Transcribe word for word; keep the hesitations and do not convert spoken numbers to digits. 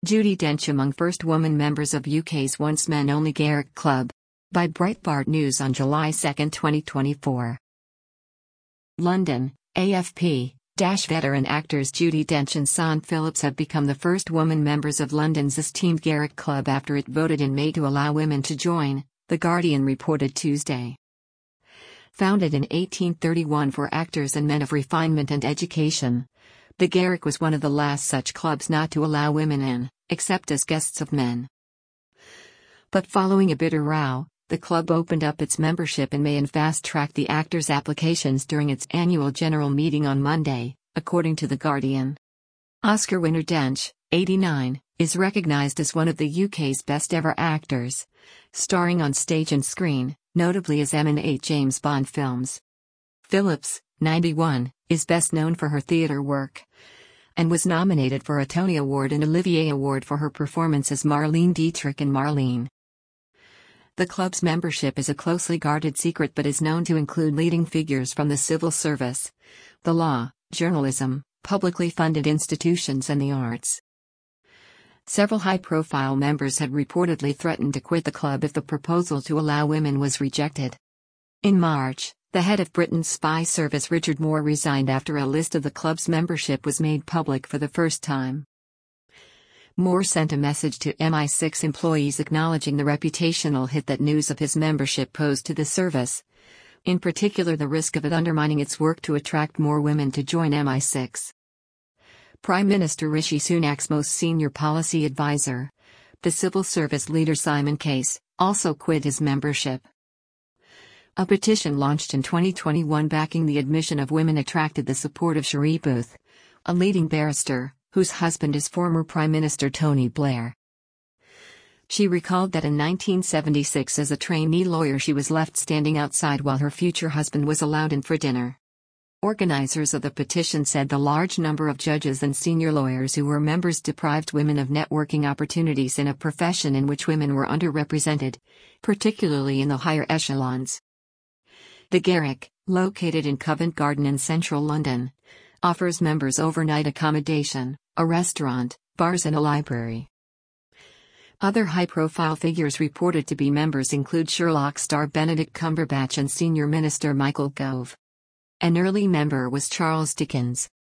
Judi Dench among first woman members of U K's once men-only Garrick Club. By Breitbart News on July second twenty twenty-four. London, A F P. Veteran actors Judi Dench and Siân Phillips have become the first woman members of London's esteemed Garrick Club after it voted in May to allow women to join, The Guardian reported Tuesday. Founded in eighteen thirty-one for actors and men of refinement and education, the Garrick was one of the last such clubs not to allow women in, except as guests of men. But following a bitter row, the club opened up its membership in May and fast-tracked the actors' applications during its annual general meeting on Monday, according to The Guardian. Oscar winner Dench, eighty-nine, is recognized as one of the U K's best-ever actors, starring on stage and screen, notably as M in eight James Bond films. Phillips, ninety-one, is best known for her theater work, and was nominated for a Tony Award and Olivier Award for her performance as Marlene Dietrich in Marlene. The club's membership is a closely guarded secret but is known to include leading figures from the civil service, the law, journalism, publicly funded institutions and the arts. Several high-profile members had reportedly threatened to quit the club if the proposal to allow women was rejected. In March, the head of Britain's spy service Richard Moore resigned after a list of the club's membership was made public for the first time. Moore sent a message to M I six employees acknowledging the reputational hit that news of his membership posed to the service, in particular the risk of it undermining its work to attract more women to join M I six. Prime Minister Rishi Sunak's most senior policy advisor, the civil service leader Simon Case, also quit his membership. A petition launched in twenty twenty-one backing the admission of women attracted the support of Cherie Booth, a leading barrister, whose husband is former Prime Minister Tony Blair. She recalled that in nineteen seventy-six as a trainee lawyer she was left standing outside while her future husband was allowed in for dinner. Organizers of the petition said the large number of judges and senior lawyers who were members deprived women of networking opportunities in a profession in which women were underrepresented, particularly in the higher echelons. The Garrick, located in Covent Garden in central London, offers members overnight accommodation, a restaurant, bars and a library. Other high-profile figures reported to be members include Sherlock star Benedict Cumberbatch and Senior Minister Michael Gove. An early member was Charles Dickens.